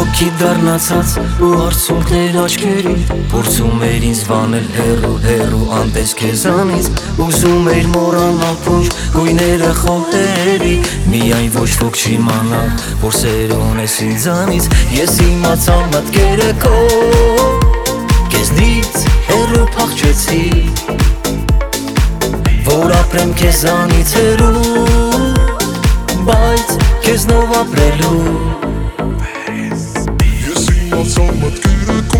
Հոգի դառնացած ու արցունքներ աչքերի Փորձում էր ինձ վանել հեռու անտես քեզանից Ուզում էր մոռանալ փունջ գույները խոտերի Միայն ոչ ոք չիմանա, որ սեր ունես ինձանից Ես իմացա մտքերը քո Քեզնից հեռու փախչեցի Որ ապրեմ քեզանից հեռու Բայց քեզնով ապրելու Իմացա մտքերը քո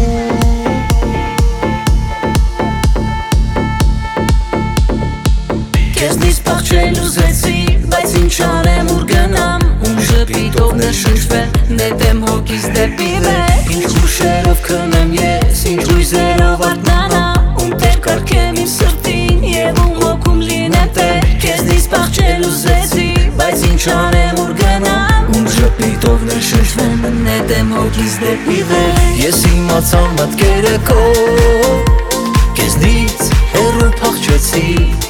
Քեզնից փախչել ուզեցի, բայց ինչ անեմ ուր գնամ Ում ժպիտով ներշնչվել, նետեմ հոգիս դեպի վեր Ինչ հուշերով քնեմ ես, ինչ հույզերով արթնանամ Ում տեր կարգեմ իմ սրտին և ում հոգում լինեմ տեր Քեզնից փախչել ուզեցի, բայց ինչ անեմ ուր գնամ Ում ժպիտով ներշնչվել, նետեմ հոգիս դեպի վեր Ես իմացա մտքերը քո Քեզնից հեռու փախչեցի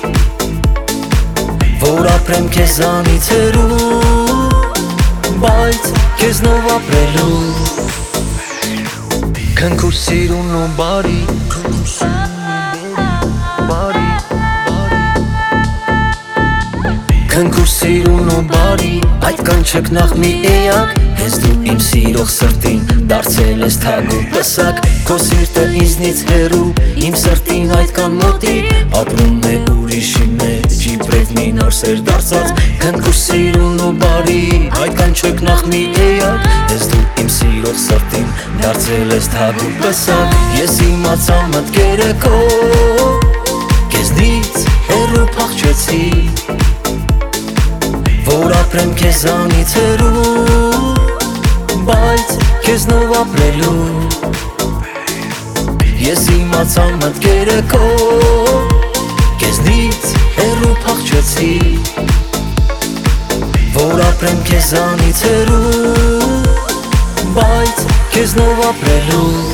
Որ ապրեմ քեզանից հեռու Բայց քեզնով ապրելու Քնքուր սիրուն ու բարի Քնքուր սիրուն ու բարի Այդ կանչեք նախ մի էակ Հենց դու իմ սիրող սրտին Դարձել ես թագ ու պսակ Քո սիրտը ինձնից հեռու Իմ սրտին այդքան մոտի Ապրում է ուրիշի մեջ Իբրև մի նոր սեր դարձած Քնքուր սիրուն ու բարի Այդ կանչեք նախ մի էակ Հենց դու իմ սիրող սրտին Դարձել ես թագ ու պսակ Ես իմացա մտքերը քո Քեզնից հեռու փախչեցի Որ ապրեմ քեզանից հեռու Բայց քեզնով ապրելու Ես իմացա մտքերը քո Քեզնից հեռու փախչեցի Որ ապրեմ քեզանից հեռու Բայց քեզնով ապրելու